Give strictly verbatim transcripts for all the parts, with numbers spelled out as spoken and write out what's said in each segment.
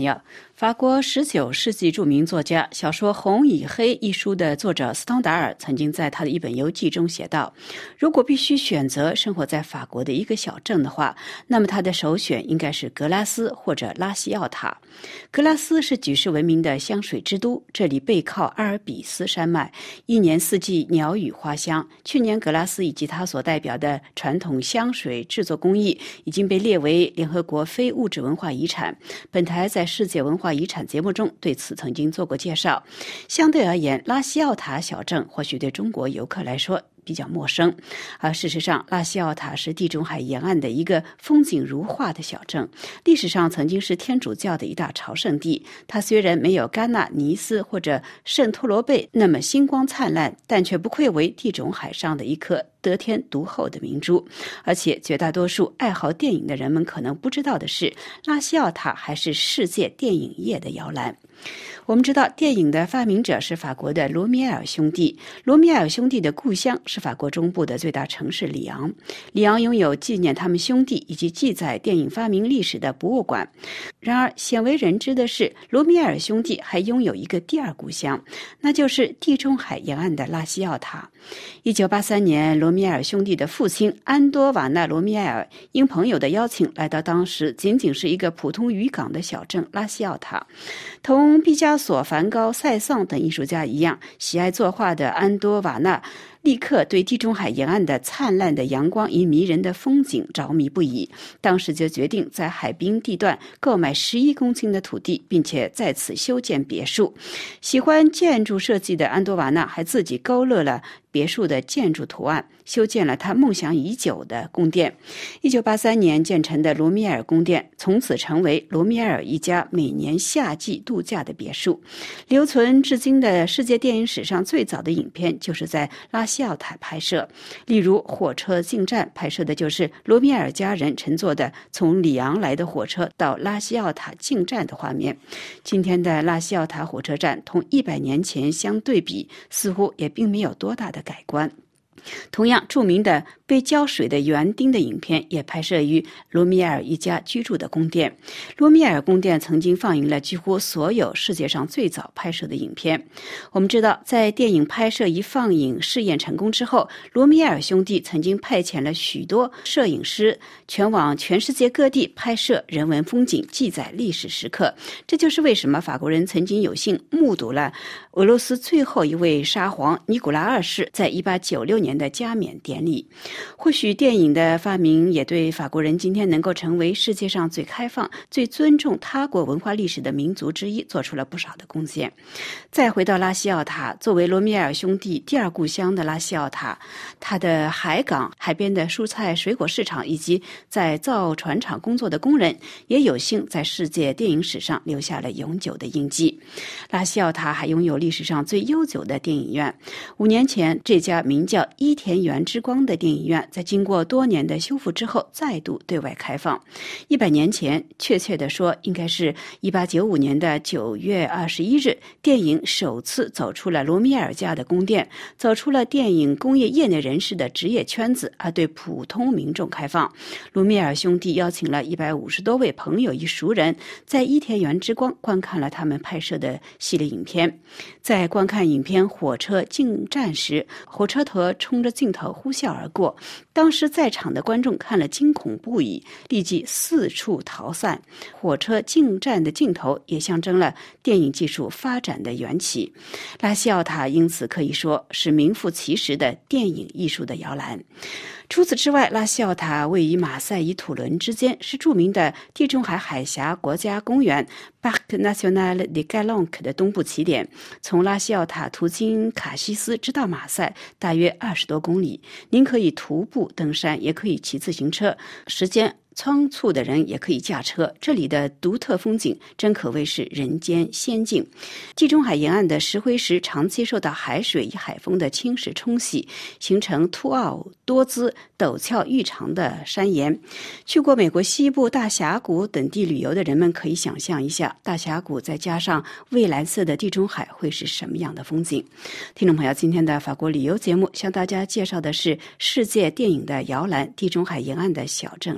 友，法国十九世纪著名作家小说《红与黑》一书的作者斯汤达尔曾经在他的一本游记中写道，如果必须选择生活在法国的一个小镇的话，那么他的首选应该是格拉斯或者拉西奥塔。格拉斯是举世闻名的香水之都，这里背靠阿尔比斯山脉，一年四季鸟语花香。去年格拉斯以及它所代表的传统香水制作工艺已经被列为联合国非物质文化遗产。本台在世界文化遗产节目中对此曾经做过介绍。相对而言，拉西奥塔小镇或许对中国游客来说比较陌生，而事实上，拉西奥塔是地中海沿岸的一个风景如画的小镇，历史上曾经是天主教的一大朝圣地。它虽然没有戛纳、尼斯或者圣托罗贝那么星光灿烂，但却不愧为地中海上的一颗得天独厚的明珠。而且绝大多数爱好电影的人们可能不知道的是，拉西奥塔还是世界电影业的摇篮。我们知道，电影的发明者是法国的罗米埃尔兄弟。罗米埃尔兄弟的故乡是法国中部的最大城市里昂。里昂拥有纪念他们兄弟以及记载电影发明历史的博物馆。然而，鲜为人知的是，罗米埃尔兄弟还拥有一个第二故乡，那就是地中海沿岸的拉西奥塔。一九八三年，罗米埃尔兄弟的父亲安多瓦纳·罗米埃尔应朋友的邀请，来到当时仅仅是一个普通渔港的小镇拉西奥塔。同毕加索、梵高、塞尚等艺术家一样，喜爱作画的安多瓦纳立刻对地中海沿岸的灿烂的阳光与迷人的风景着迷不已，当时就决定在海滨地段购买十一公顷的土地，并且在此修建别墅。喜欢建筑设计的安多瓦纳还自己勾勒了别墅的建筑图案，修建了他梦想已久的宫殿。一九八三年建成的罗米埃尔宫殿从此成为罗米埃尔一家每年夏季度假的别墅。留存至今的世界电影史上最早的影片就是在拉西奥塔拍摄，例如火车进站拍摄的就是罗米埃尔家人乘坐的从里昂来的火车到拉西奥塔进站的画面。今天的拉西奥塔火车站同一百年前相对比，似乎也并没有多大的改观。同样著名的被浇水的园丁的影片也拍摄于罗米埃尔一家居住的宫殿。罗米埃尔宫殿曾经放映了几乎所有世界上最早拍摄的影片。我们知道，在电影拍摄一放映试验成功之后，罗米埃尔兄弟曾经派遣了许多摄影师前往全世界各地拍摄人文风景，记载历史时刻。这就是为什么法国人曾经有幸目睹了俄罗斯最后一位沙皇尼古拉二世在一八九六年的加冕典礼。或许电影的发明也对法国人今天能够成为世界上最开放、最尊重他国文化历史的民族之一做出了不少的贡献。再回到拉西奥塔，作为罗米埃尔兄弟第二故乡的拉西奥塔，它的海港、海边的蔬菜水果市场以及在造船厂工作的工人也有幸在世界电影史上留下了永久的印记。拉西奥塔还拥有历史上最悠久的电影院。五年前，这家名叫伊田园之光的电影院在经过多年的修复之后再度对外开放。一百年前，确切地说应该是一八九五年的九月二十一日，电影首次走出了罗米埃尔家的宫殿，走出了电影工业业内人士的职业圈子，而对普通民众开放。罗米埃尔兄弟邀请了一百五十多位朋友与熟人，在伊田园之光观看了他们拍摄的系列影片。在观看影片火车进站时，火车头冲着镜头呼啸而过，当时在场的观众看了惊恐不已，立即四处逃散。火车进站的镜头也象征了电影技术发展的缘起。拉西奥塔因此可以说是名副其实的电影艺术的摇篮。除此之外，拉西奥塔位于马赛与土伦之间，是著名的地中海海峡国家公园 Parc National de Calanque 的东部起点。从拉西奥塔途经卡西斯直到马赛，大约二十多公里。您可以徒步登山，也可以骑自行车，时间仓促的人也可以驾车，这里的独特风景真可谓是人间仙境。地中海沿岸的石灰石长期受到海水与海风的侵蚀冲洗，形成凸凹多姿、陡峭异常的山岩。去过美国西部大峡谷等地旅游的人们可以想象一下，大峡谷再加上蔚蓝色的地中海会是什么样的风景。听众朋友，今天的法国旅游节目向大家介绍的是世界电影的摇篮——地中海沿岸的小镇拉西奥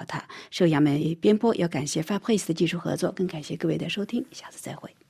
他。受亚美编播，要感谢 Fabrice 的技术合作，更感谢各位的收听，下次再会。